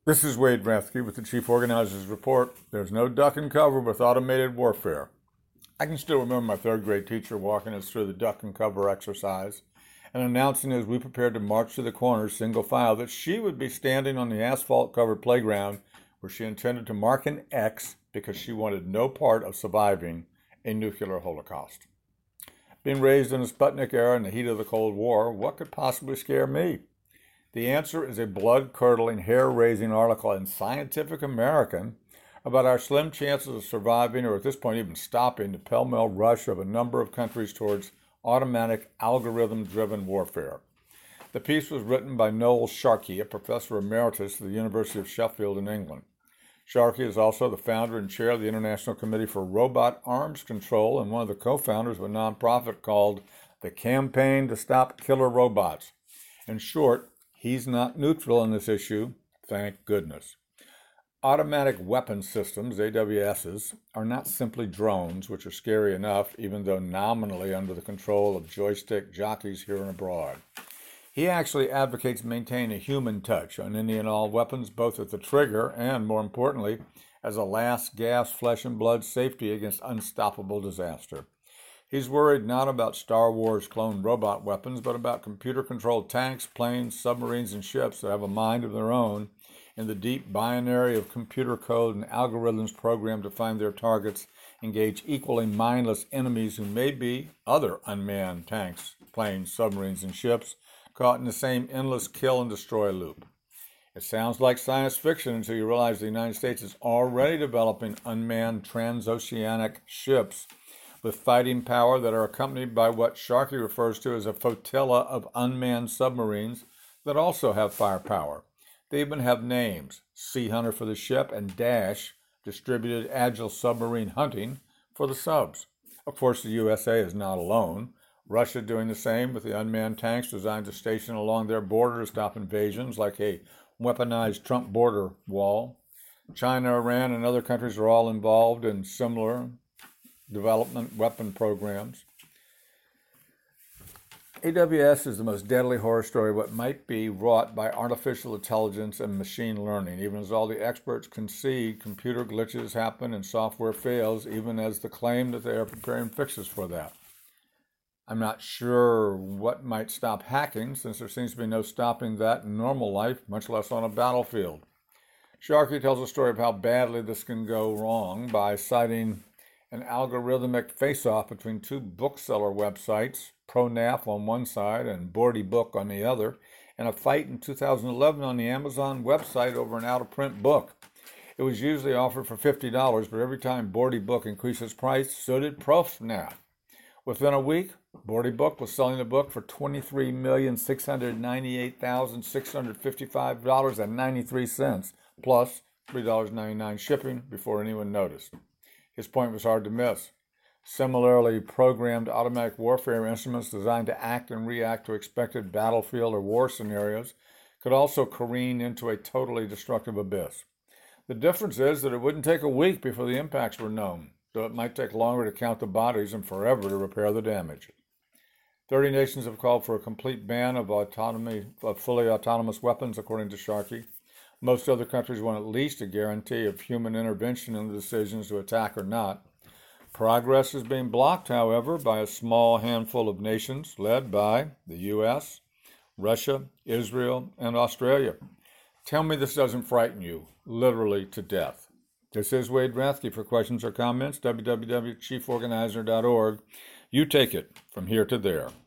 This is Wade Rathke with the Chief Organizer's Report. There's no duck and cover with automated warfare. I can still remember my third grade teacher walking us through the duck and cover exercise and announcing as we prepared to march to the corners single file that she would be standing on the asphalt-covered playground where she intended to mark an X because she wanted no part of surviving a nuclear holocaust. Being raised in the Sputnik era in the heat of the Cold War, what could possibly scare me? The answer is a blood-curdling, hair-raising article in Scientific American about our slim chances of surviving, or at this point even stopping, the pell-mell rush of a number of countries towards automatic, algorithm-driven warfare. The piece was written by Noel Sharkey, a professor emeritus at the University of Sheffield in England. Sharkey is also the founder and chair of the International Committee for Robot Arms Control and one of the co-founders of a nonprofit called the Campaign to Stop Killer Robots. In short, he's not neutral on this issue, thank goodness. Automatic weapon systems, AWSs, are not simply drones, which are scary enough, even though nominally under the control of joystick jockeys here and abroad. He actually advocates maintaining a human touch on any and all weapons, both at the trigger and, more importantly, as a last gasp flesh and blood safety against unstoppable disaster. He's worried not about Star Wars clone robot weapons, but about computer-controlled tanks, planes, submarines, and ships that have a mind of their own in the deep binary of computer code and algorithms programmed to find their targets, engage equally mindless enemies who may be other unmanned tanks, planes, submarines, and ships caught in the same endless kill and destroy loop. It sounds like science fiction until you realize the United States is already developing unmanned transoceanic ships with fighting power that are accompanied by what Sharkey refers to as a flotilla of unmanned submarines that also have firepower. They even have names, Sea Hunter for the ship and Dash, Distributed Agile Submarine Hunting, for the subs. Of course, the USA is not alone. Russia doing the same with the unmanned tanks designed to station along their border to stop invasions like a weaponized Trump border wall. China, Iran, and other countries are all involved in similar development weapon programs. AWS is the most deadly horror story of what might be wrought by artificial intelligence and machine learning, even as all the experts concede computer glitches happen and software fails, even as the claim that they are preparing fixes for that. I'm not sure what might stop hacking, since there seems to be no stopping that in normal life, much less on a battlefield. Sharkey tells a story of how badly this can go wrong by citing an algorithmic face-off between two bookseller websites, ProNaf on one side and Bordy Book on the other, and a fight in 2011 on the Amazon website over an out-of-print book. It was usually offered for $50, but every time Bordy Book increased its price, so did ProNaf. Within a week, Bordy Book was selling the book for $23,698,655.93, plus $3.99 shipping before anyone noticed. His point was hard to miss. Similarly, programmed automatic warfare instruments designed to act and react to expected battlefield or war scenarios could also careen into a totally destructive abyss. The difference is that it wouldn't take a week before the impacts were known, though it might take longer to count the bodies and forever to repair the damage. 30 nations have called for a complete ban of fully autonomous weapons, according to Sharkey. Most other countries want at least a guarantee of human intervention in the decisions to attack or not. Progress is being blocked, however, by a small handful of nations led by the U.S., Russia, Israel, and Australia. Tell me this doesn't frighten you, literally to death. This is Wade Rathke. For questions or comments, www.chieforganizer.org. You take it from here to there.